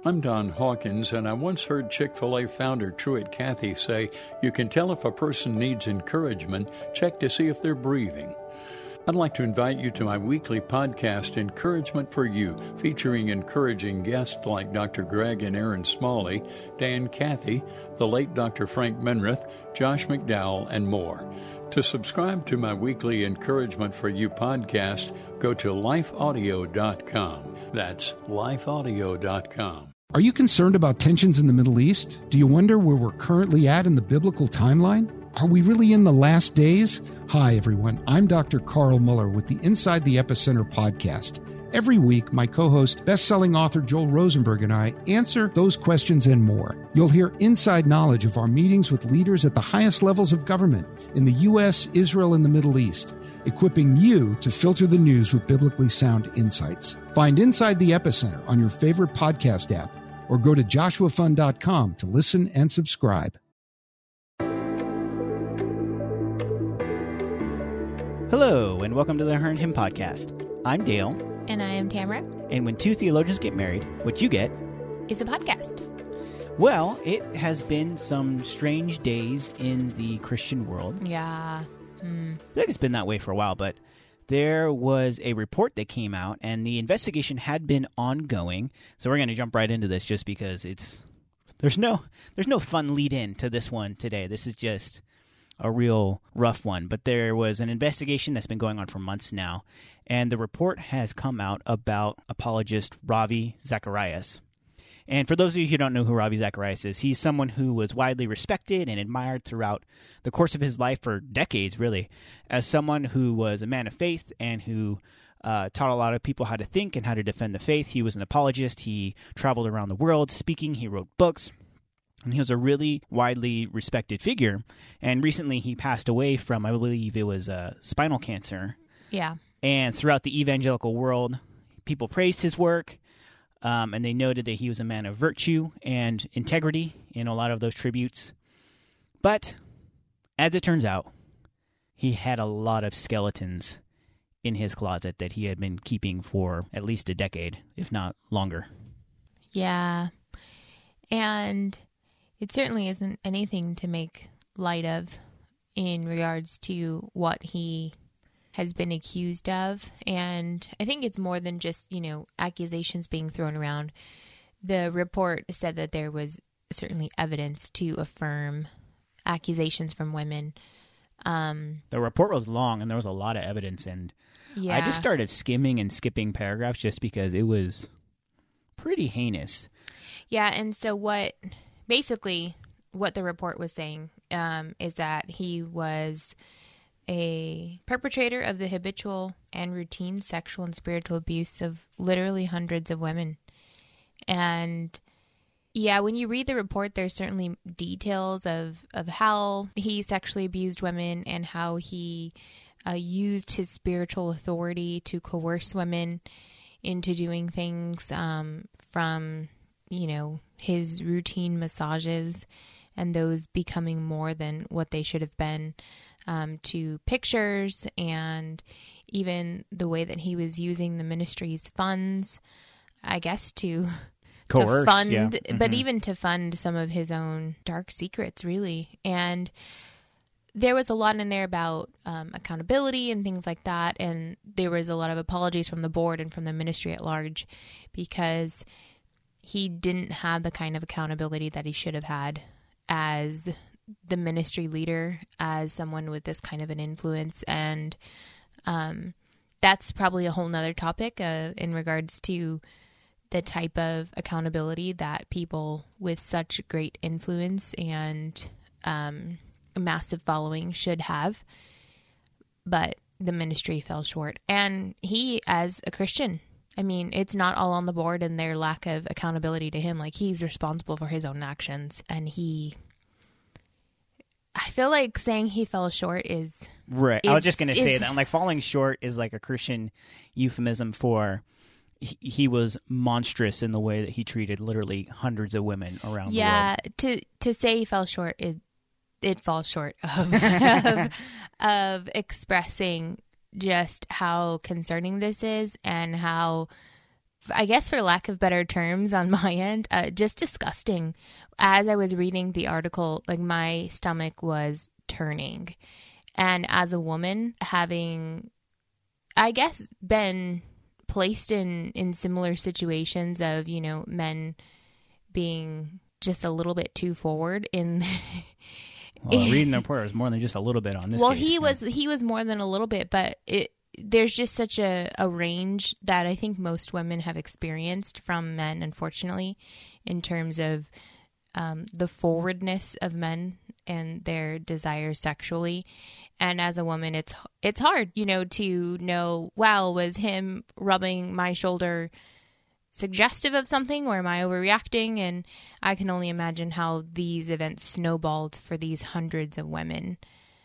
I'm Don Hawkins, and I once heard Chick-fil-A founder Truett Cathy say, "You can tell if a person needs encouragement, check to see if they're breathing." I'd like to invite you to my weekly podcast, Encouragement for You, featuring encouraging guests like Dr. Greg and Aaron Smalley, Dan Cathy, the late Dr. Frank Menrith, Josh McDowell, and more. To subscribe to my weekly Encouragement for You podcast, go to lifeaudio.com. That's lifeaudio.com. Are you concerned about tensions in the Middle East? Do you wonder where we're currently at in the biblical timeline? Are we really in the last days? Hi, everyone. I'm Dr. Carl Muller with the Inside the Epicenter podcast. Every week, my co-host, best-selling author Joel Rosenberg and I answer those questions and more. You'll hear inside knowledge of our meetings with leaders at the highest levels of government in the U.S., Israel, and the Middle East, equipping you to filter the news with biblically sound insights. Find Inside the Epicenter on your favorite podcast app or go to joshuafund.com to listen and subscribe. Hello, and welcome to the Her and Him podcast. I'm Dale. And I am Tamara. And when two theologians get married, what you get is a podcast. Well, it has been some strange days in the Christian world. Yeah. I feel like it's been that way for a while, but there was a report that came out, and the investigation had been ongoing. So we're going to jump right into this just because there's no fun lead in to this one today. This is just a real rough one. But there was an investigation that's been going on for months now, and the report has come out about apologist Ravi Zacharias. And for those of you who don't know who Ravi Zacharias is, he's someone who was widely respected and admired throughout the course of his life for decades, really, as someone who was a man of faith and who taught a lot of people how to think and how to defend the faith. He was an apologist. He traveled around the world speaking. He wrote books. And he was a really widely respected figure. And recently he passed away from, I believe it was spinal cancer. Yeah. And throughout the evangelical world, people praised his work. And they noted that he was a man of virtue and integrity in a lot of those tributes. But as it turns out, he had a lot of skeletons in his closet that he had been keeping for at least a decade, if not longer. Yeah. And it certainly isn't anything to make light of in regards to what he has been accused of. And I think it's more than just, accusations being thrown around. The report said that there was certainly evidence to affirm accusations from women. The report was long and there was a lot of evidence, and I just started skimming and skipping paragraphs just because it was pretty heinous. Yeah, and so what the report was saying is that he was a perpetrator of the habitual and routine sexual and spiritual abuse of literally hundreds of women. And yeah, when you read the report, there's certainly details of how he sexually abused women and how he used his spiritual authority to coerce women into doing things, from, his routine massages and those becoming more than what they should have been, to pictures, and even the way that he was using the ministry's funds, I guess, to coerce, fund, yeah. Mm-hmm. But even to fund some of his own dark secrets, really. And there was a lot in there about accountability and things like that, and there was a lot of apologies from the board and from the ministry at large, because he didn't have the kind of accountability that he should have had as the ministry leader, as someone with this kind of an influence. And that's probably a whole nother topic in regards to the type of accountability that people with such great influence and a massive following should have. But the ministry fell short. And he, as a Christian, I mean, it's not all on the board and their lack of accountability to him. Like, he's responsible for his own actions, and I feel like saying he fell short is... Right. I was just going to say that. Like, falling short is like a Christian euphemism for he was monstrous in the way that he treated literally hundreds of women around the world. Yeah, to say he fell short, it falls short of, of expressing just how concerning this is and how I guess for lack of better terms on my end, just disgusting. As I was reading the article, like my stomach was turning. And as a woman, having, I guess, been placed in similar situations of, you know, men being just a little bit too forward in... Well, reading the report was more than just a little bit on this. Well, case, he was more than a little bit, but there's just such a range that I think most women have experienced from men, unfortunately, in terms of the forwardness of men and their desires sexually. And as a woman, it's hard, you know, to know, wow, was him rubbing my shoulder suggestive of something, or am I overreacting? And I can only imagine how these events snowballed for these hundreds of women.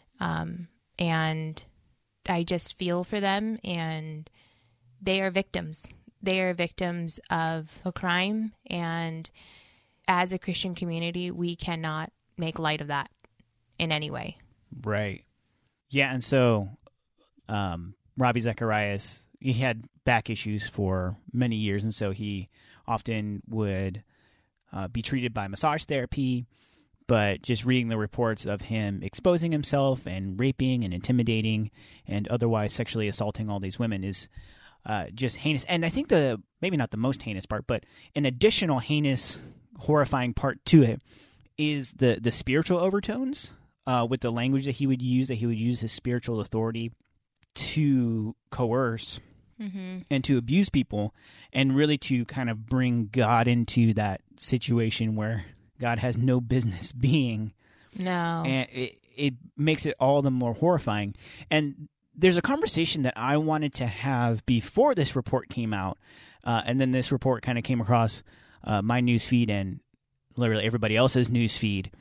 And I just feel for them, and they are victims. They are victims of a crime, and as a Christian community, we cannot make light of that in any way. Right. Yeah, and so Ravi Zacharias, he had back issues for many years, and so he often would be treated by massage therapy. But just reading the reports of him exposing himself and raping and intimidating and otherwise sexually assaulting all these women is just heinous. And I think maybe not the most heinous part, but an additional heinous, horrifying part to it is the spiritual overtones with the language that he would use his spiritual authority to coerce and to abuse people, and really to kind of bring God into that situation where God has no business being. No. And it makes it all the more horrifying. And there's a conversation that I wanted to have before this report came out, and then this report kind of came across my news feed and literally everybody else's news feed.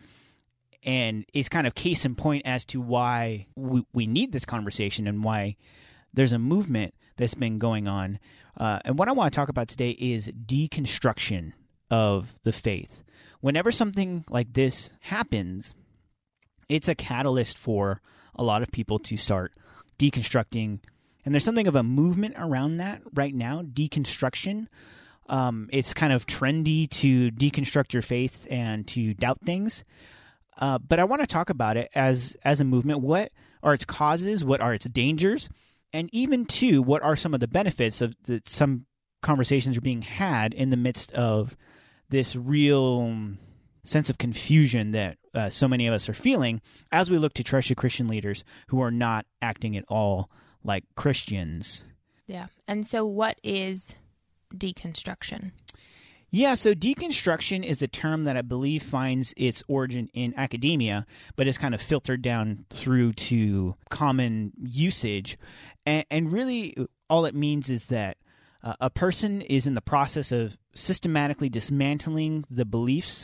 And it's kind of case in point as to why we need this conversation and why there's a movement that's been going on. And what I want to talk about today is deconstruction of the faith. Whenever something like this happens, it's a catalyst for a lot of people to start deconstructing. And there's something of a movement around that right now, deconstruction. It's kind of trendy to deconstruct your faith and to doubt things. But I want to talk about it as a movement. What are its causes? What are its dangers? And even, too, what are some of the benefits of that some conversations are being had in the midst of this real sense of confusion that so many of us are feeling as we look to trusted Christian leaders who are not acting at all like Christians. Yeah. And so what is deconstruction? Yeah, so deconstruction is a term that I believe finds its origin in academia, but is kind of filtered down through to common usage. And really all it means is that a person is in the process of systematically dismantling the beliefs,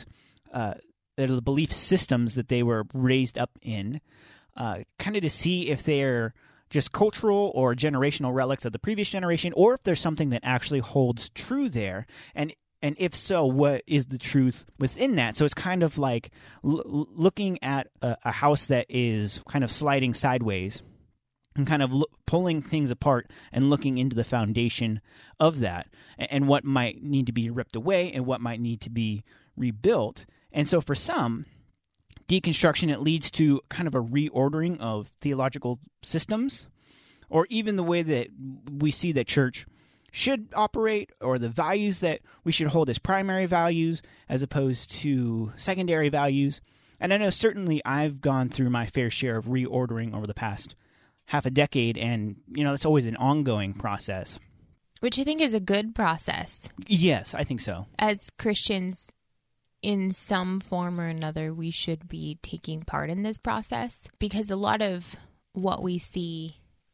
the belief systems that they were raised up in, kind of to see if they're just cultural or generational relics of the previous generation, or if there's something that actually holds true there. And if so, what is the truth within that? So it's kind of like looking at a house that is kind of sliding sideways and kind of pulling things apart and looking into the foundation of that and what might need to be ripped away and what might need to be rebuilt. And so for some, deconstruction, it leads to kind of a reordering of theological systems, or even the way that we see the church should operate, or the values that we should hold as primary values as opposed to secondary values. And I know certainly I've gone through my fair share of reordering over the past half a decade, and that's always an ongoing process. Which I think is a good process. Yes, I think so. As Christians, in some form or another, we should be taking part in this process, because a lot of what we see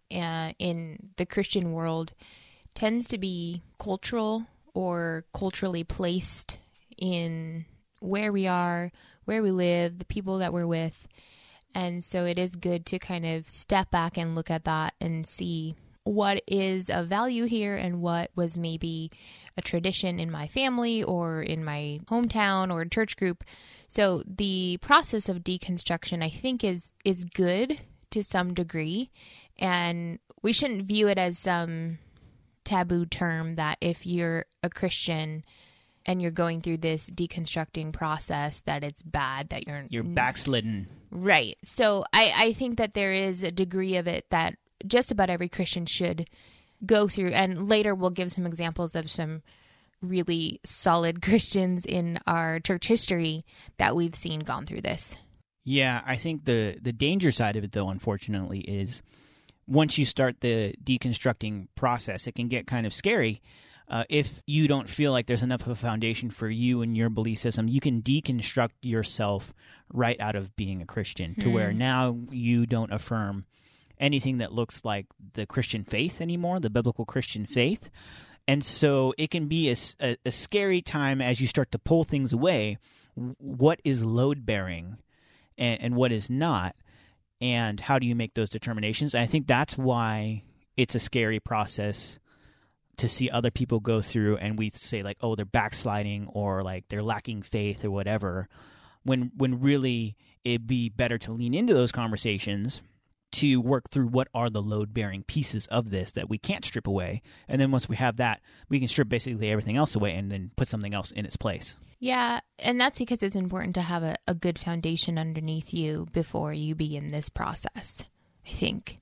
in the Christian world tends to be cultural or culturally placed in where we are, where we live, the people that we're with. And so it is good to kind of step back and look at that and see what is of value here and what was maybe a tradition in my family or in my hometown or church group. So the process of deconstruction, I think, is good to some degree. And we shouldn't view it as some taboo term that if you're a Christian and you're going through this deconstructing process, that it's bad, that you're backslidden. Right. So I think that there is a degree of it that just about every Christian should go through. And later we'll give some examples of some really solid Christians in our church history that we've seen gone through this. Yeah, I think the danger side of it, though, unfortunately, is once you start the deconstructing process, it can get kind of scary. If you don't feel like there's enough of a foundation for you and your belief system, you can deconstruct yourself right out of being a Christian to where now you don't affirm anything that looks like the Christian faith anymore, the biblical Christian faith. And so it can be a scary time as you start to pull things away. What is load-bearing and what is not? And how do you make those determinations? And I think that's why it's a scary process to see other people go through, and we say like, oh, they're backsliding or like they're lacking faith or whatever, when really it'd be better to lean into those conversations to work through what are the load-bearing pieces of this that we can't strip away. And then once we have that, we can strip basically everything else away and then put something else in its place. Yeah, and that's because it's important to have a good foundation underneath you before you begin this process, I think.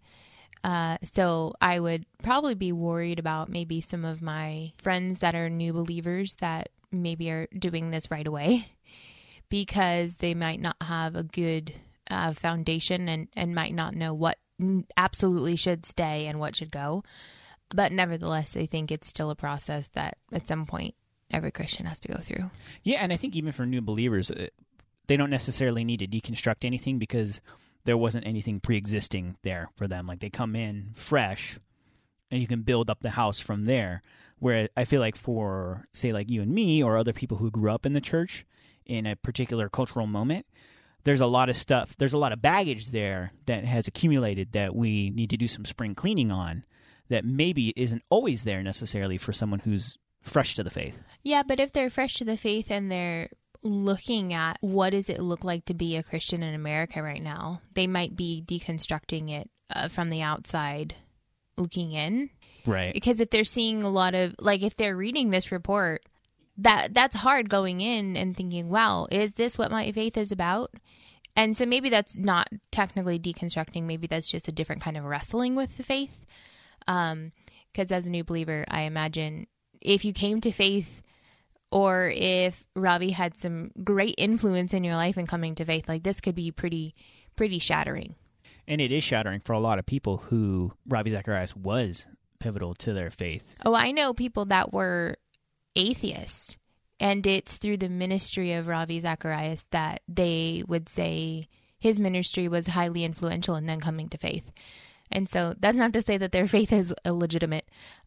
So I would probably be worried about maybe some of my friends that are new believers that maybe are doing this right away because they might not have a good foundation and might not know what absolutely should stay and what should go. But nevertheless, I think it's still a process that at some point every Christian has to go through. Yeah, and I think even for new believers, they don't necessarily need to deconstruct anything because there wasn't anything pre-existing there for them. Like they come in fresh and you can build up the house from there. Where I feel like for, say, like you and me or other people who grew up in the church in a particular cultural moment, there's a lot of stuff, there's a lot of baggage there that has accumulated that we need to do some spring cleaning on that maybe isn't always there necessarily for someone who's fresh to the faith. Yeah, but if they're fresh to the faith and they're looking at what does it look like to be a Christian in America right now, they might be deconstructing it from the outside looking in. Right. Because if they're seeing a lot of, like if they're reading this report, that's hard going in and thinking, wow, is this what my faith is about? And so maybe that's not technically deconstructing. Maybe that's just a different kind of wrestling with the faith. Because as a new believer, I imagine if you came to faith or if Ravi had some great influence in your life in coming to faith, like this could be pretty shattering. And it is shattering for a lot of people who Ravi Zacharias was pivotal to their faith. Oh, I know people that were atheists, and it's through the ministry of Ravi Zacharias that they would say his ministry was highly influential in them coming to faith. And so that's not to say that their faith is illegitimate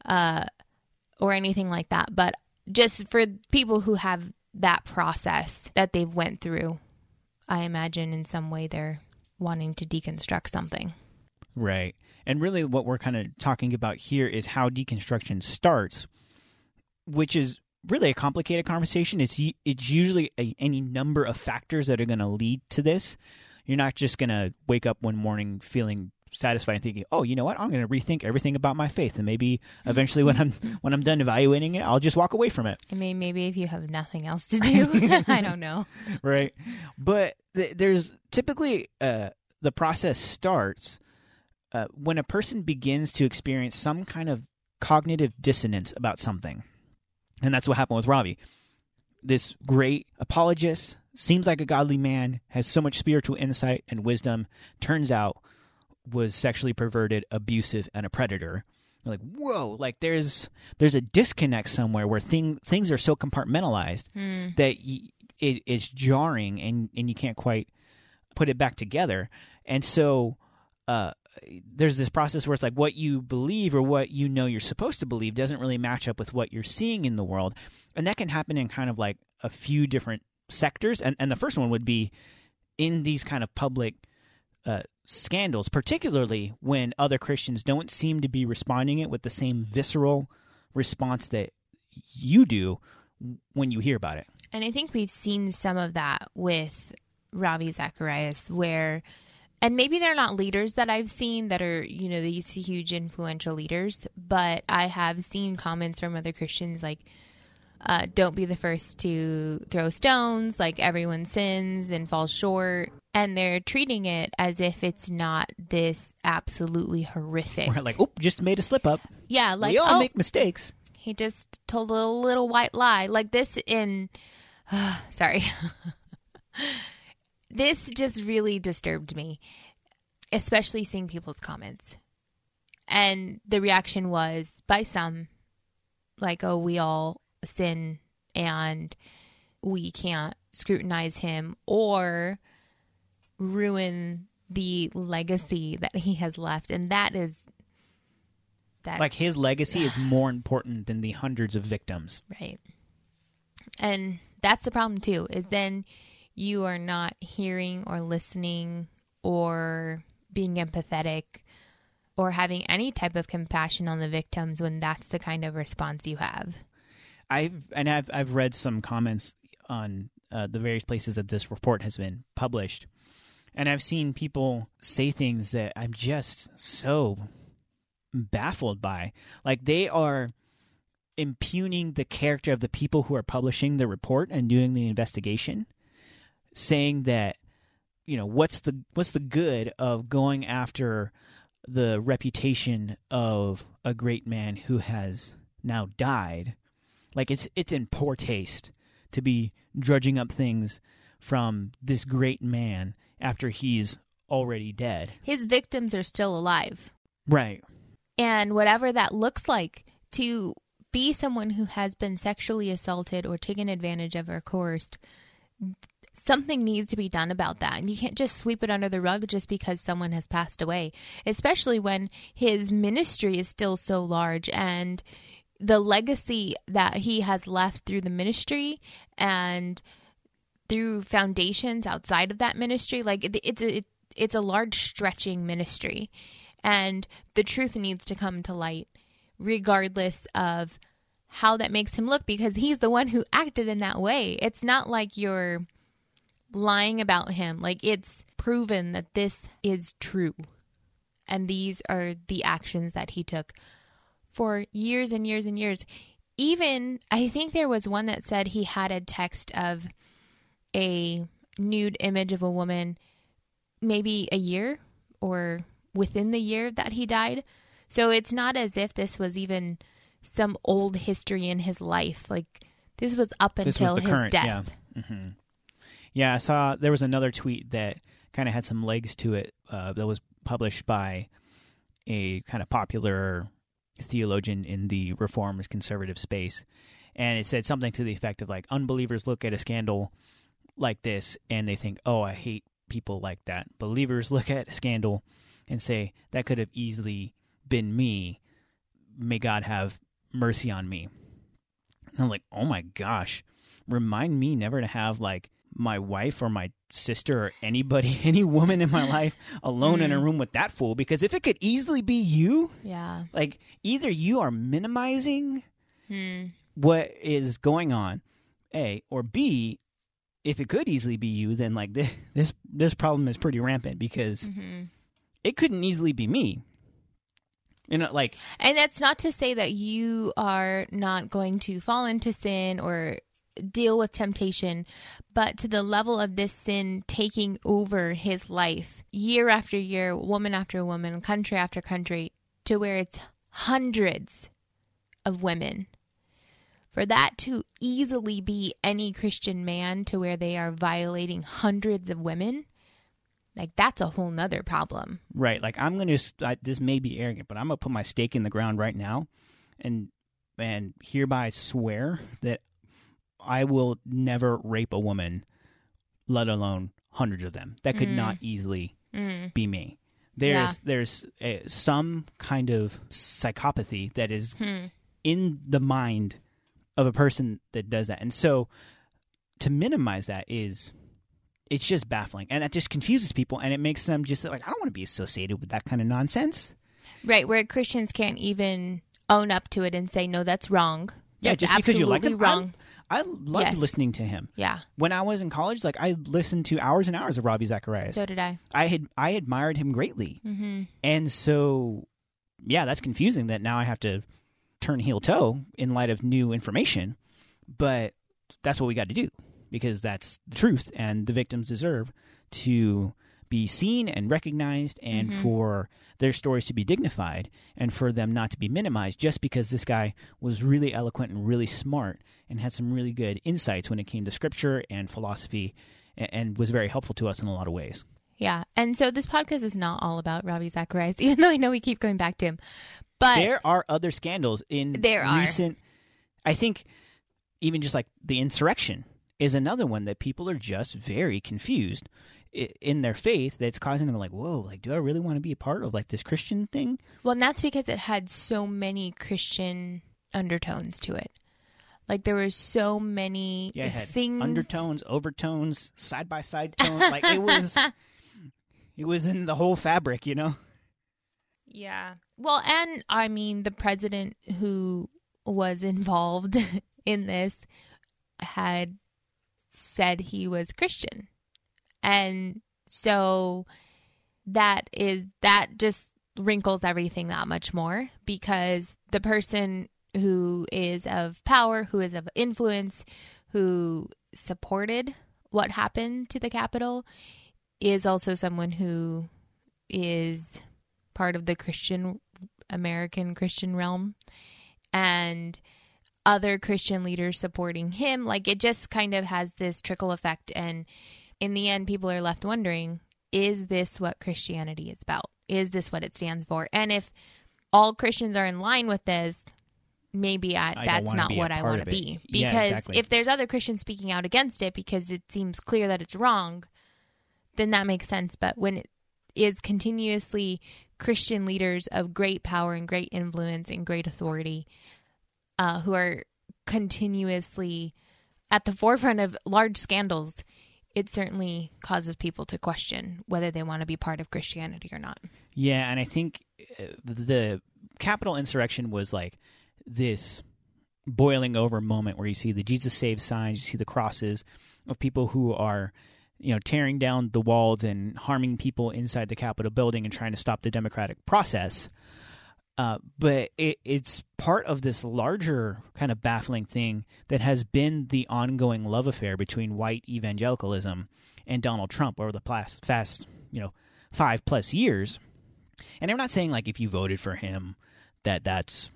or anything like that, but just for people who have that process that they've went through, I imagine in some way they're wanting to deconstruct something. Right. And really what we're kind of talking about here is how deconstruction starts, which is really a complicated conversation. It's usually any number of factors that are going to lead to this. You're not just going to wake up one morning feeling satisfied and thinking, oh, you know what, I'm going to rethink everything about my faith, and maybe eventually when I'm done evaluating it, I'll just walk away from it. I mean, maybe if you have nothing else to do. I don't know. Right. But there's typically the process starts when a person begins to experience some kind of cognitive dissonance about something. And that's what happened with Ravi. This great apologist, seems like a godly man, has so much spiritual insight and wisdom, turns out was sexually perverted, abusive, and a predator. You're like, whoa, like there's a disconnect somewhere where things are so compartmentalized that it's jarring and you can't quite put it back together. And so there's this process where it's like what you believe or what you know you're supposed to believe doesn't really match up with what you're seeing in the world. And that can happen in kind of like a few different sectors. And the first one would be in these kind of public scandals, particularly when other Christians don't seem to be responding it with the same visceral response that you do when you hear about it. And I think we've seen some of that with Ravi Zacharias, where And maybe they're not leaders that I've seen that are, these huge influential leaders, but I have seen comments from other Christians like, don't be the first to throw stones, like everyone sins and falls short. And they're treating it as if it's not this absolutely horrific. We're like, just made a slip up. Yeah, like, we all make mistakes. He just told a little white lie. Like this sorry. This just really disturbed me, especially seeing people's comments. And the reaction was, by some, like, oh, we all sin and we can't scrutinize him or ruin the legacy that he has left. And that is... Like, his legacy is more important than the hundreds of victims. Right. And that's the problem, too, is then you are not hearing or listening or being empathetic or having any type of compassion on the victims when that's the kind of response you have. I've read some comments on the various places that this report has been published, and I've seen people say things that I'm just so baffled by. Like, they are impugning the character of the people who are publishing the report and doing the investigation, saying that, what's the good of going after the reputation of a great man who has now died? Like, it's in poor taste to be drudging up things from this great man after he's already dead. His victims are still alive. Right. And whatever that looks like, to be someone who has been sexually assaulted or taken advantage of or coerced, something needs to be done about that. And you can't just sweep it under the rug just because someone has passed away, especially when his ministry is still so large and the legacy that he has left through the ministry and through foundations outside of that ministry. Like, it's a large stretching ministry, and the truth needs to come to light regardless of how that makes him look, because he's the one who acted in that way. It's not like you're lying about him. Like, it's proven that this is true, and these are the actions that he took for years and years and years. Even, I think there was one that said he had a text of a nude image of a woman maybe a year or within the year that he died. So it's not as if this was even some old history in his life. Like, this was up until his current death. Yeah. Mm-hmm. Yeah, I saw there was another tweet that kind of had some legs to it that was published by a kind of popular theologian in the reformist conservative space. And it said something to the effect of, like, unbelievers look at a scandal like this and they think, oh, I hate people like that. Believers look at a scandal and say, that could have easily been me. May God have mercy on me. And I was like, oh my gosh, remind me never to have, like, my wife or my sister or anybody, any woman in my life alone in a room with that fool, because if it could easily be you, like, either you are minimizing what is going on, A, or B, if it could easily be you, then, like, this problem is pretty rampant, because it couldn't easily be me. Like, and that's not to say that you are not going to fall into sin or deal with temptation, but to the level of this sin taking over his life year after year, woman after woman, country after country, to where it's hundreds of women. For that to easily be any Christian man to where they are violating hundreds of women, like, that's a whole nother problem. Right. Like, I'm going to, this may be arrogant, but I'm going to put my stake in the ground right now and hereby swear that I will never rape a woman, let alone hundreds of them. That could not easily be me. There's some kind of psychopathy that is in the mind of a person that does that. And so to minimize that it's just baffling. And that just confuses people, and it makes them just like, I don't want to be associated with that kind of nonsense. Right, where Christians can't even own up to it and say, no, that's wrong. Yeah, That's just because you liked him. absolutely wrong. I loved Yes. listening to him. Yeah, When I was in college, like I listened to hours and hours of Ravi Zacharias. so did I. I admired him greatly. Mm-hmm. And so, yeah, that's confusing that now I have to turn heel toe in light of new information. But that's what we got to do because that's the truth, and the victims deserve to be seen and recognized, and for their stories to be dignified, and for them not to be minimized just because this guy was really eloquent and really smart and had some really good insights when it came to scripture and philosophy, and was very helpful to us in a lot of ways. Yeah, and so this podcast is not all about Ravi Zacharias, even though I know we keep going back to him. But There are other scandals in recent. I think even just like the insurrection is another one that people are just very confused in their faith. That's causing them like, whoa, like, do I really want to be a part of like this Christian thing? well, and that's because it had so many Christian undertones to it. Like there were so many Yeah, it had things. undertones, overtones, side by side tones. Like it was in the whole fabric, you know. Yeah. Well, and I mean, the president who was involved in this had said he was Christian. And so that just wrinkles everything that much more, because the person who is of power, who is of influence, who supported what happened to the Capitol is also someone who is part of the American Christian realm, and other Christian leaders supporting him. Like it just kind of has this trickle effect. And in the end, people are left wondering, is this what Christianity is about? Is this what it stands for? And if all Christians are in line with this, maybe that's not what I want to be. Because yeah, exactly. If there's other Christians speaking out against it because it seems clear that it's wrong, then that makes sense. But when it is continuously Christian leaders of great power and great influence and great authority who are continuously at the forefront of large scandals, it certainly causes people to question whether they want to be part of Christianity or not. Yeah, and I think the Capitol insurrection was like this boiling over moment where you see the Jesus Saves signs, you see the crosses of people who are, tearing down the walls and harming people inside the Capitol building and trying to stop the democratic process. But it's part of this larger kind of baffling thing that has been the ongoing love affair between white evangelicalism and Donald Trump over the past 5+ years. And I'm not saying like if you voted for him that's,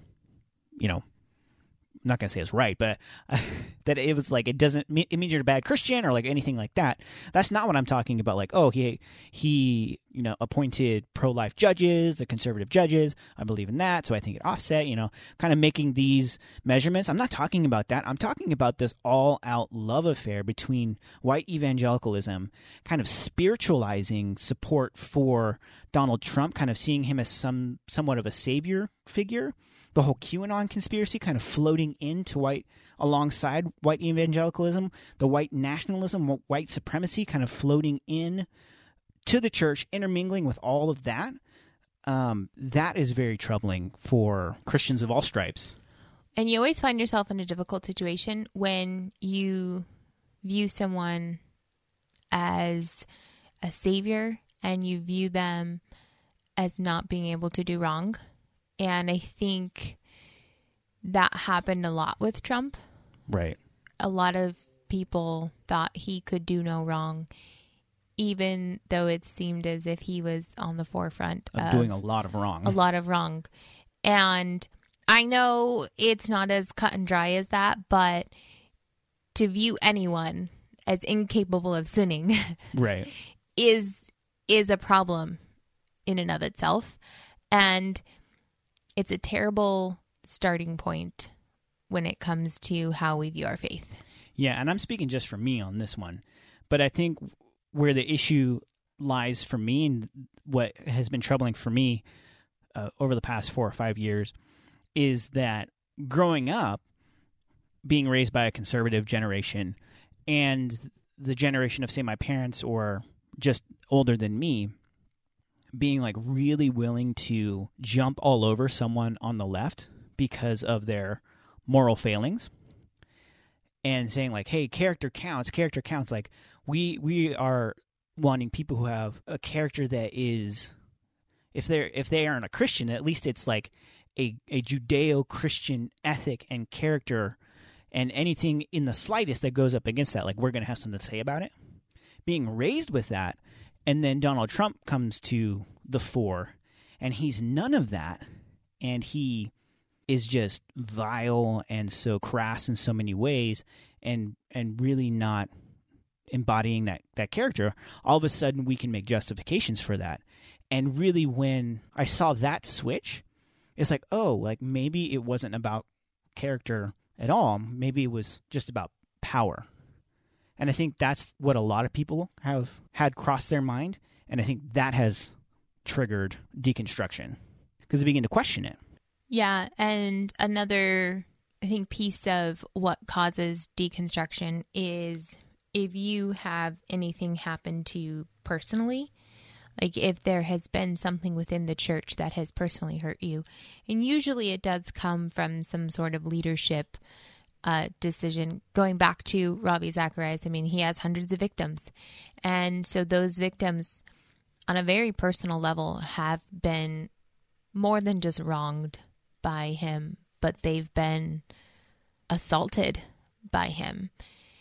I'm not going to say it's right, but that it was like it means you're a bad Christian or like anything like that. That's not what I'm talking about. Like, oh, he appointed pro-life judges, the conservative judges. I believe in that, so I think it offset. Kind of making these measurements. I'm not talking about that. I'm talking about this all-out love affair between white evangelicalism, kind of spiritualizing support for Donald Trump, kind of seeing him as somewhat of a savior figure. The whole QAnon conspiracy kind of floating alongside white evangelicalism, the white nationalism, white supremacy kind of floating in to the church, intermingling with all of that. That is very troubling for Christians of all stripes. And you always find yourself in a difficult situation when you view someone as a savior and you view them as not being able to do wrong. And I think that happened a lot with Trump. Right. A lot of people thought he could do no wrong, even though it seemed as if he was on the forefront of doing a lot of wrong. A lot of wrong. And I know it's not as cut and dry as that, but to view anyone as incapable of sinning right. is a problem in and of itself. And it's a terrible starting point when it comes to how we view our faith. Yeah, and I'm speaking just for me on this one. But I think where the issue lies for me and what has been troubling for me over the past 4 or 5 years is that growing up, being raised by a conservative generation and the generation of, say, my parents or just older than me, being like really willing to jump all over someone on the left because of their moral failings and saying like, hey, character counts. Like we are wanting people who have a character that is, if they aren't a Christian, at least it's like a Judeo-Christian ethic and character, and anything in the slightest that goes up against that, like we're going to have something to say about it. Being raised with that, and then Donald Trump comes to the fore, and he's none of that, and he is just vile and so crass in so many ways, and really not embodying that character. All of a sudden, we can make justifications for that. And really, when I saw that switch, it's like, oh, like maybe it wasn't about character at all. Maybe it was just about power. And I think that's what a lot of people have had cross their mind. And I think that has triggered deconstruction because they begin to question it. Yeah. And another, I think, piece of what causes deconstruction is if you have anything happen to you personally, like if there has been something within the church that has personally hurt you, and usually it does come from some sort of leadership decision. Going back to Ravi Zacharias, I mean, he has hundreds of victims. And so those victims on a very personal level have been more than just wronged by him, but they've been assaulted by him.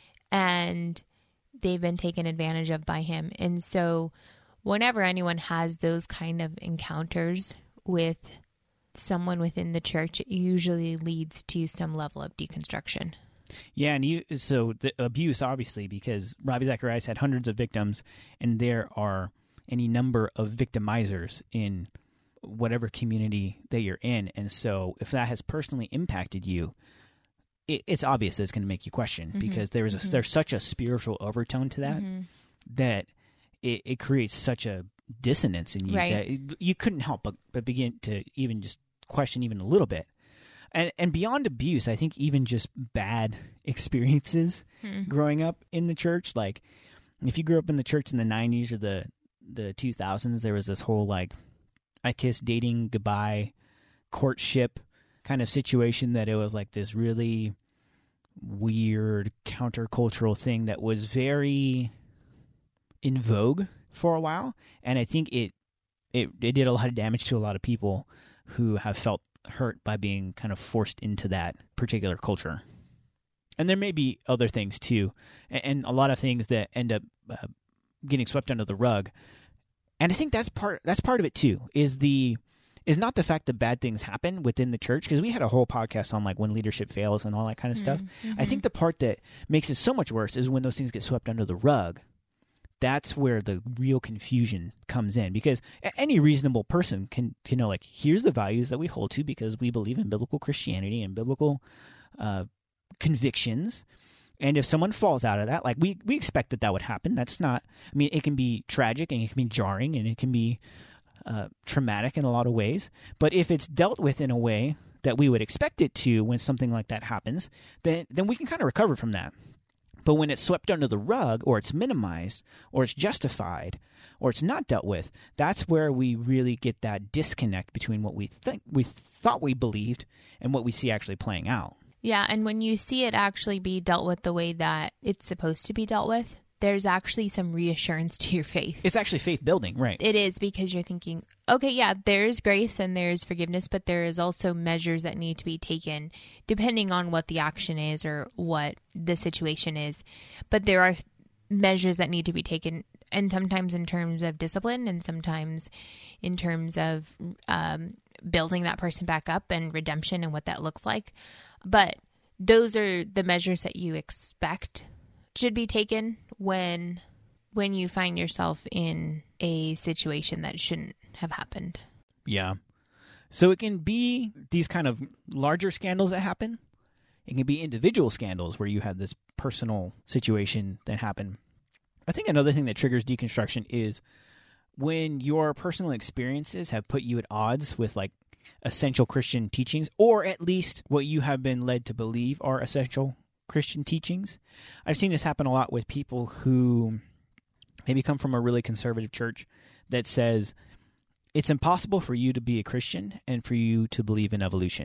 And they've been taken advantage of by him. And so whenever anyone has those kind of encounters with someone within the church, it usually leads to some level of deconstruction. Yeah, and so the abuse, obviously, because Ravi Zacharias had hundreds of victims, and there are any number of victimizers in whatever community that you're in. And so if that has personally impacted you, it's obvious that it's going to make you question, because there's such a spiritual overtone to that, that it creates such a dissonance in you that you couldn't help but begin to even just question even a little bit. And beyond abuse, I think even just bad experiences growing up in the church. Like if you grew up in the church in the 90s or the 2000s, there was this whole like I kiss dating goodbye courtship kind of situation that it was like this really weird countercultural thing that was very in vogue for a while. And I think it did a lot of damage to a lot of people who have felt hurt by being kind of forced into that particular culture. And there may be other things too, and a lot of things that end up getting swept under the rug. And I think that's part of it too, is not the fact that bad things happen within the church, because we had a whole podcast on like when leadership fails and all that kind of stuff. I think the part that makes it so much worse is when those things get swept under the rug. That's where the real confusion comes in, because any reasonable person can know, like, here's the values that we hold to because we believe in biblical Christianity and biblical convictions. And if someone falls out of that, like we expect that would happen. That's not, I mean, it can be tragic and it can be jarring and it can be traumatic in a lot of ways. But if it's dealt with in a way that we would expect it to when something like that happens, then we can kind of recover from that. But when it's swept under the rug, or it's minimized, or it's justified, or it's not dealt with, that's where we really get that disconnect between what we thought we believed and what we see actually playing out. Yeah, and when you see it actually be dealt with the way that it's supposed to be dealt with, there's actually some reassurance to your faith. It's actually faith building, right? It is, because you're thinking, okay, yeah, there's grace and there's forgiveness, but there is also measures that need to be taken depending on what the action is or what the situation is. But there are measures that need to be taken, and sometimes in terms of discipline and sometimes in terms of building that person back up and redemption and what that looks like. But those are the measures that you expect should be taken when you find yourself in a situation that shouldn't have happened. Yeah. So it can be these kind of larger scandals that happen. It can be individual scandals where you have this personal situation that happen. I think another thing that triggers deconstruction is when your personal experiences have put you at odds with like essential Christian teachings, or at least what you have been led to believe are essential Christian teachings. I've seen this happen a lot with people who maybe come from a really conservative church that says it's impossible for you to be a Christian and for you to believe in evolution.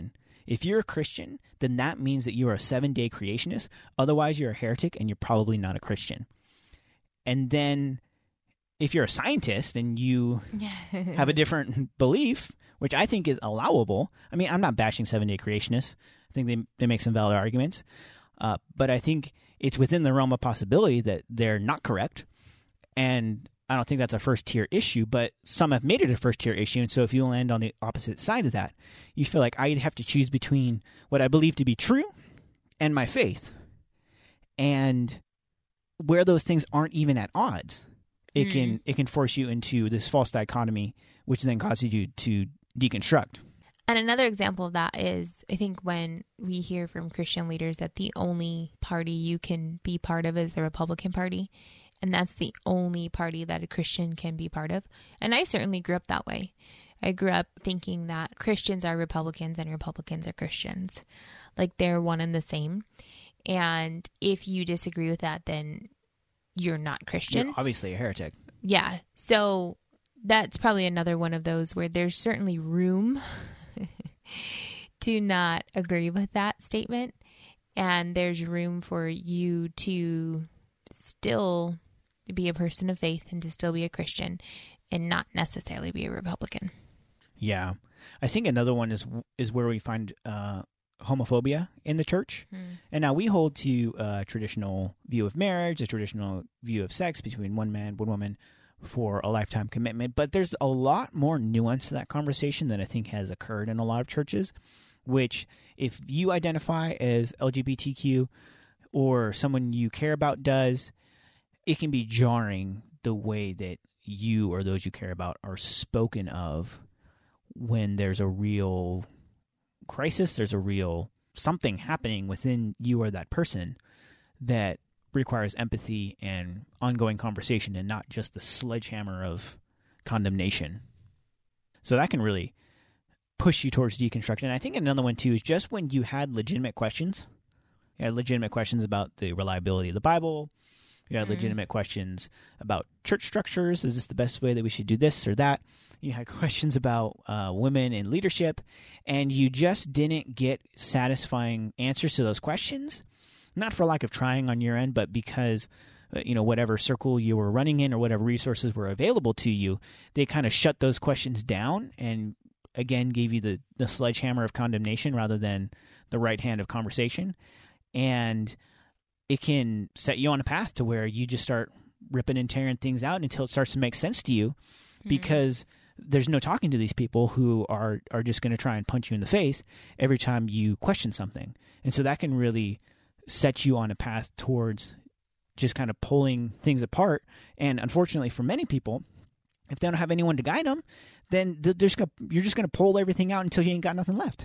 If you're a Christian, then that means that you are a 7-day creationist. Otherwise, you're a heretic and you're probably not a Christian. And then if you're a scientist and you have a different belief, which I think is allowable. I mean, I'm not bashing 7-day creationists. I think they make some valid arguments. But I think it's within the realm of possibility that they're not correct. And I don't think that's a first-tier issue, but some have made it a first-tier issue. And so if you land on the opposite side of that, you feel like I have to choose between what I believe to be true and my faith. And where those things aren't even at odds, it can force you into this false dichotomy, which then causes you to deconstruct. And another example of that is, I think, when we hear from Christian leaders that the only party you can be part of is the Republican Party, and that's the only party that a Christian can be part of. And I certainly grew up that way. I grew up thinking that Christians are Republicans and Republicans are Christians. Like, they're one and the same. And if you disagree with that, then you're not Christian. You're obviously a heretic. Yeah. So that's probably another one of those where there's certainly room to not agree with that statement. And there's room for you to still be a person of faith and to still be a Christian and not necessarily be a Republican. Yeah. I think another one is where we find homophobia in the church. And now we hold to a traditional view of marriage, a traditional view of sex between one man, one woman for a lifetime commitment. But there's a lot more nuance to that conversation than I think has occurred in a lot of churches, which if you identify as LGBTQ or someone you care about does, it can be jarring the way that you or those you care about are spoken of when there's a real crisis, there's a real something happening within you or that person that requires empathy and ongoing conversation and not just the sledgehammer of condemnation. So that can really push you towards deconstruction. And I think another one too is just when you had legitimate questions. You had legitimate questions about the reliability of the Bible. You had legitimate questions about church structures. Is this the best way that we should do this or that? You had questions about women in leadership, and you just didn't get satisfying answers to those questions. Not for lack of trying on your end, but because whatever circle you were running in or whatever resources were available to you, they kind of shut those questions down and again gave you the sledgehammer of condemnation rather than the right hand of conversation. And it can set you on a path to where you just start ripping and tearing things out until it starts to make sense to you, because there's no talking to these people who are just going to try and punch you in the face every time you question something. And so that can really set you on a path towards just kind of pulling things apart. And unfortunately for many people, if they don't have anyone to guide them, then you're just going to pull everything out until you ain't got nothing left.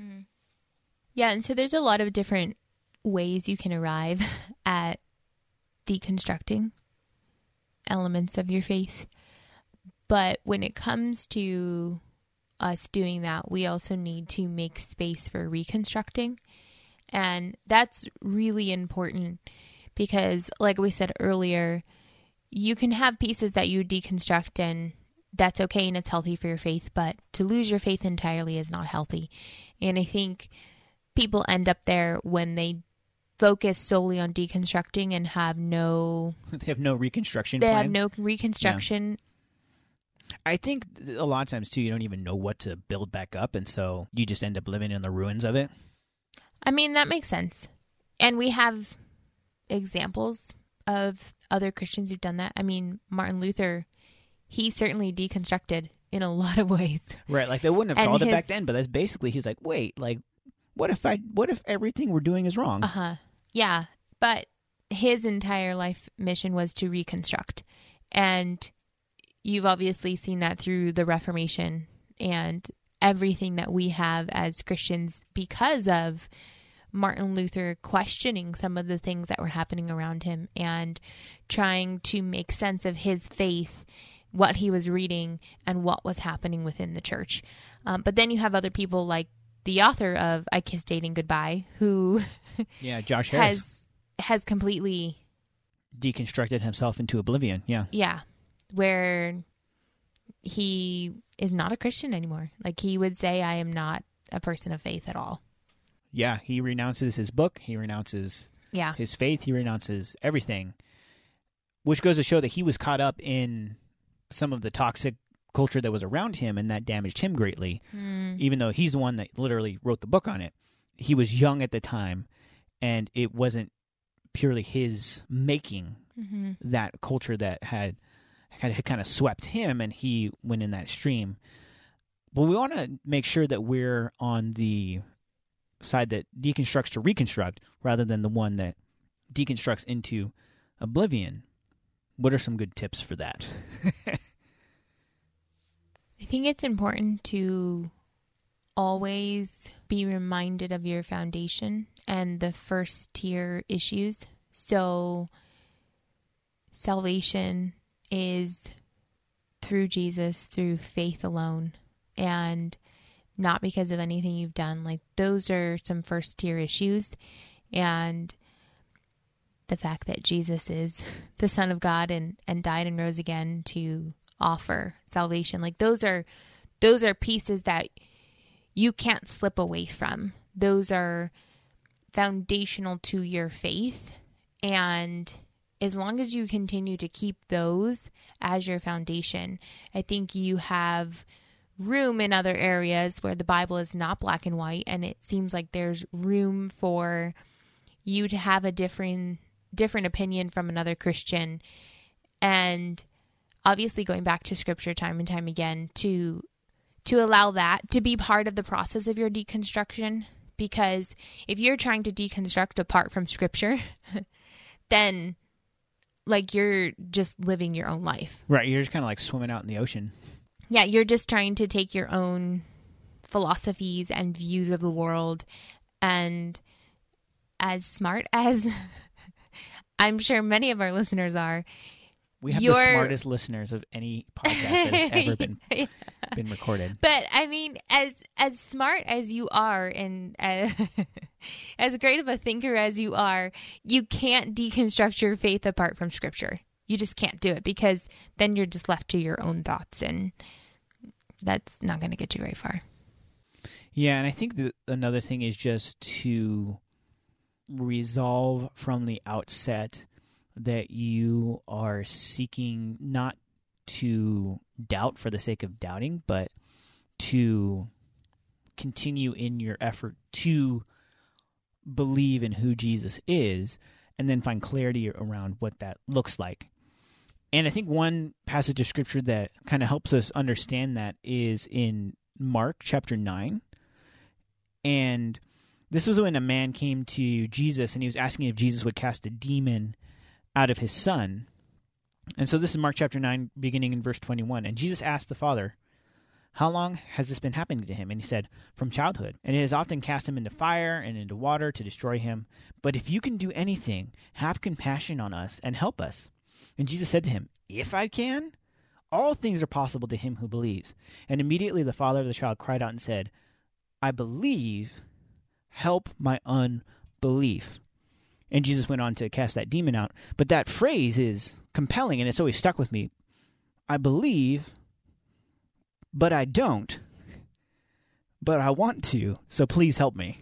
Yeah, and so there's a lot of different ways you can arrive at deconstructing elements of your faith. But when it comes to us doing that, we also need to make space for reconstructing. And that's really important because, like we said earlier, you can have pieces that you deconstruct and that's okay and it's healthy for your faith, but to lose your faith entirely is not healthy. And I think people end up there when they focus solely on deconstructing and have no... They have no reconstruction They plan. have no reconstruction. Yeah. I think a lot of times, too, you don't even know what to build back up, and so you just end up living in the ruins of it. I mean, that makes sense. And we have examples of other Christians who've done that. I mean, Martin Luther, he certainly deconstructed in a lot of ways. Right, like they wouldn't have called it back then, but that's basically, he's like, wait, like, what if everything we're doing is wrong? Yeah, but his entire life mission was to reconstruct. And you've obviously seen that through the Reformation and everything that we have as Christians because of Martin Luther questioning some of the things that were happening around him and trying to make sense of his faith, what he was reading, and what was happening within the church. But then you have other people like the author of I Kiss Dating Goodbye, who Josh Harris has completely deconstructed himself into oblivion. Yeah, where he is not a Christian anymore. Like, he would say, I am not a person of faith at all. yeah, he renounces his book, he renounces his faith, he renounces everything, which goes to show that he was caught up in some of the toxic culture that was around him, and that damaged him greatly, even though he's the one that literally wrote the book on it. He was young at the time, and it wasn't purely his making, that culture that had kind of swept him, and he went in that stream. But we want to make sure that we're on the side that deconstructs to reconstruct, rather than the one that deconstructs into oblivion. What are some good tips for that? I think it's important to always be reminded of your foundation and the first tier issues. So salvation is through Jesus, through faith alone, and not because of anything you've done. Like, those are some first tier issues. And the fact that Jesus is the Son of God and died and rose again to offer salvation, like, those are pieces that you can't slip away from. Those are foundational to your faith. And as long as you continue to keep those as your foundation, I think you have room in other areas where the Bible is not black and white, and it seems like there's room for you to have a different opinion from another Christian. And obviously going back to scripture time and time again to allow that to be part of the process of your deconstruction. Because if you're trying to deconstruct apart from scripture, then like you're just living your own life. Right. You're just kind of like swimming out in the ocean. Yeah. You're just trying to take your own philosophies and views of the world, and as smart as I'm sure many of our listeners are, we have the smartest listeners of any podcast that has ever been recorded. But I mean, as smart as you are, and as great of a thinker as you are, you can't deconstruct your faith apart from scripture. You just can't do it, because then you're just left to your own thoughts, and that's not going to get you very far. Yeah, and I think that another thing is just to resolve from the outset that you are seeking not to doubt for the sake of doubting, but to continue in your effort to believe in who Jesus is, and then find clarity around what that looks like. And I think one passage of scripture that kind of helps us understand that is in Mark chapter 9. And this was when a man came to Jesus, and he was asking if Jesus would cast a demon out of his son. And so this is Mark chapter 9, beginning in verse 21. And Jesus asked the father, "How long has this been happening to him?" And he said, "From childhood. And it has often cast him into fire and into water to destroy him. But if you can do anything, have compassion on us and help us." And Jesus said to him, "If I can, all things are possible to him who believes." And immediately the father of the child cried out and said, "I believe, help my unbelief." And Jesus went on to cast that demon out. But that phrase is compelling, and it's always stuck with me. I believe, but I don't. But I want to, so please help me.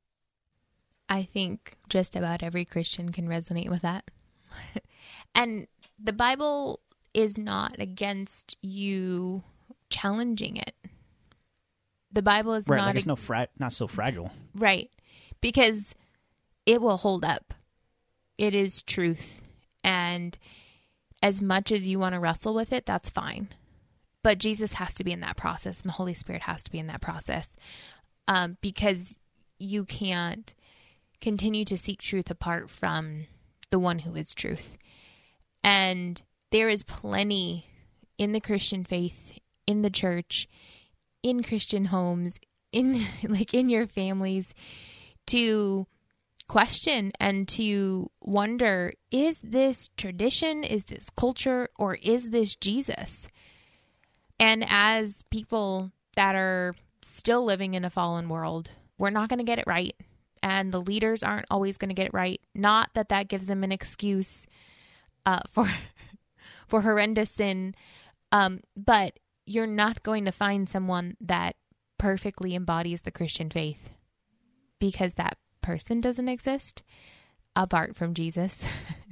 I think just about every Christian can resonate with that. And the Bible is not against you challenging it. The Bible is right, not... Like it's not so fragile. Right. Because it will hold up. It is truth. And as much as you want to wrestle with it, that's fine. But Jesus has to be in that process, and the Holy Spirit has to be in that process. Because you can't continue to seek truth apart from the one who is truth. And there is plenty in the Christian faith, in the church, in Christian homes, in your families, to question and to wonder, is this tradition, is this culture, or is this Jesus? And as people that are still living in a fallen world, we're not going to get it right. And the leaders aren't always going to get it right. Not that gives them an excuse for horrendous sin, but you're not going to find someone that perfectly embodies the Christian faith. because that person doesn't exist apart from Jesus.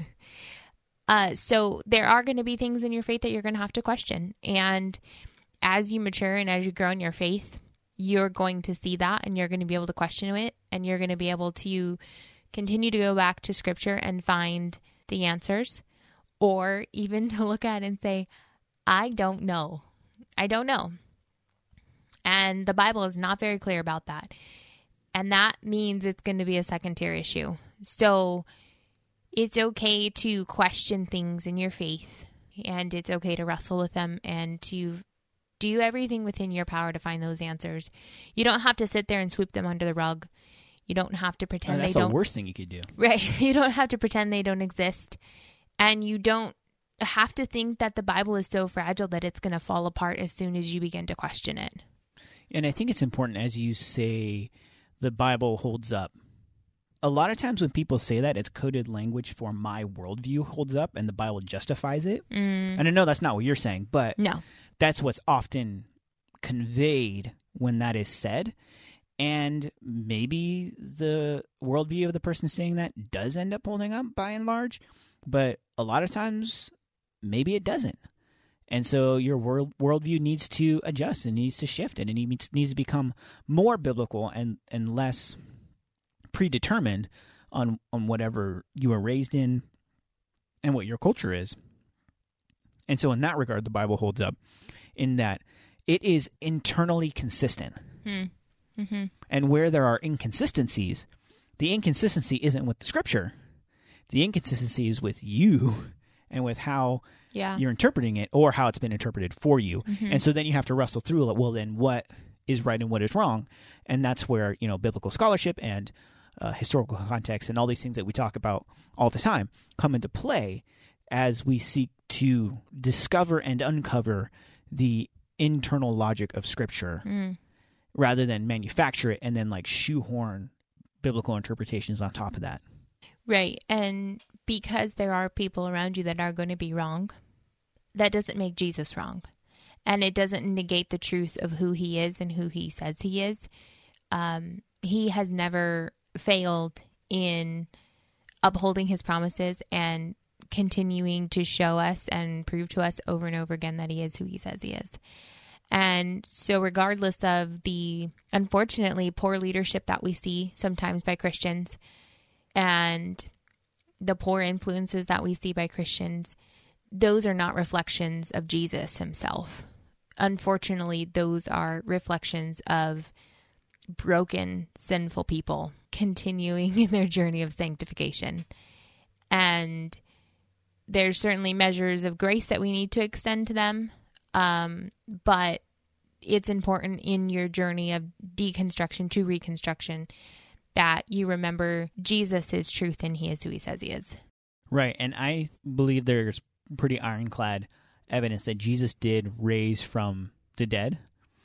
So there are going to be things in your faith that you're going to have to question. And as you mature and as you grow in your faith, you're going to see that and you're going to be able to question it, and you're going to be able to continue to go back to Scripture and find the answers, or even to look at it and say, I don't know. I don't know. And the Bible is not very clear about that. And that means it's going to be a secondary issue. So it's okay to question things in your faith, and it's okay to wrestle with them and to do everything within your power to find those answers. You don't have to sit there and sweep them under the rug. You don't have to pretend they don't. That's the worst thing you could do. Right. You don't have to pretend they don't exist. And you don't have to think that the Bible is so fragile that it's going to fall apart as soon as you begin to question it. And I think it's important, as you say, the Bible holds up. A lot of times when people say that, it's coded language for my worldview holds up and the Bible justifies it. And I know that's not what you're saying, but No. that's what's often conveyed when that is said. And maybe the worldview of the person saying that does end up holding up by and large, but a lot of times maybe it doesn't. And so your worldview needs to adjust and needs to shift, and it needs to become more biblical and less predetermined on whatever you were raised in and what your culture is. And so in that regard, the Bible holds up in that it is internally consistent. Mm-hmm. And where there are inconsistencies, the inconsistency isn't with the Scripture. The inconsistency is with you and with how you're interpreting it, or how it's been interpreted for you. Mm-hmm. And so then you have to wrestle through, well, then what is right and what is wrong? And that's where, biblical scholarship and historical context and all these things that we talk about all the time come into play as we seek to discover and uncover the internal logic of Scripture rather than manufacture it and then shoehorn biblical interpretations on top of that. Right. And because there are people around you that are going to be wrong, that doesn't make Jesus wrong. And it doesn't negate the truth of who he is and who he says he is. He has never failed in upholding his promises and continuing to show us and prove to us over and over again that he is who he says he is. And so regardless of the, unfortunately, poor leadership that we see sometimes by Christians and the poor influences that we see by Christians, those are not reflections of Jesus himself. Unfortunately, those are reflections of broken, sinful people continuing in their journey of sanctification. And there's certainly measures of grace that we need to extend to them. But it's important in your journey of deconstruction to reconstruction that you remember Jesus is truth and he is who he says he is. Right. And I believe there's pretty ironclad evidence that Jesus did raise from the dead.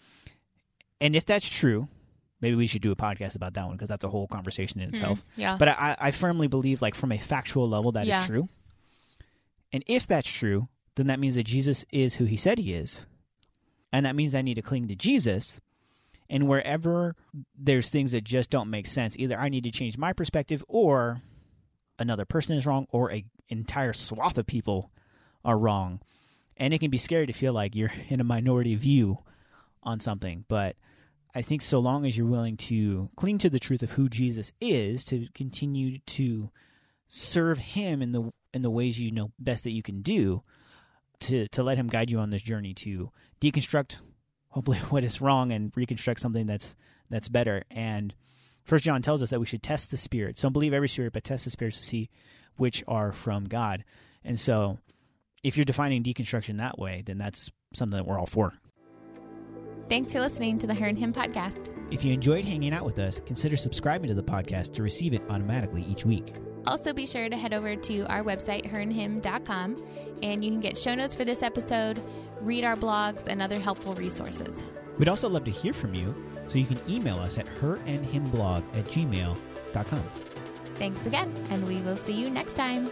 And if that's true, maybe we should do a podcast about that one, because that's a whole conversation in itself. Yeah. But I firmly believe, from a factual level, that is true. And if that's true, then that means that Jesus is who he said he is. And that means I need to cling to Jesus. And wherever there's things that just don't make sense, either I need to change my perspective, or another person is wrong, or an entire swath of people are wrong. And it can be scary to feel like you're in a minority view on something. But I think so long as you're willing to cling to the truth of who Jesus is, to continue to serve him in the ways you know best that you can do, to let him guide you on this journey to deconstruct hopefully what is wrong and reconstruct something that's better. And 1 John tells us that we should test the spirits. Don't believe every spirit, but test the spirits to see which are from God. And so if you're defining deconstruction that way, then that's something that we're all for. Thanks for listening to the Her and Him podcast. If you enjoyed hanging out with us, consider subscribing to the podcast to receive it automatically each week. Also, be sure to head over to our website, herandhim.com, and you can get show notes for this episode, read our blogs, and other helpful resources. We'd also love to hear from you, so you can email us at herandhimblog@gmail.com. Thanks again, and we will see you next time.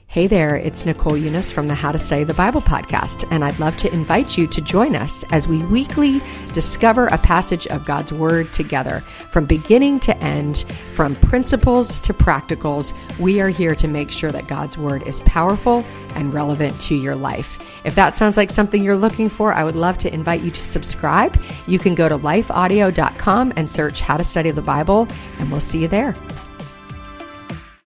Hey there, it's Nicole Eunice from the How to Study the Bible podcast, and I'd love to invite you to join us as we weekly discover a passage of God's Word together. From beginning to end, from principles to practicals, we are here to make sure that God's Word is powerful and relevant to your life. If that sounds like something you're looking for, I would love to invite you to subscribe. You can go to lifeaudio.com and search How to Study the Bible, and we'll see you there.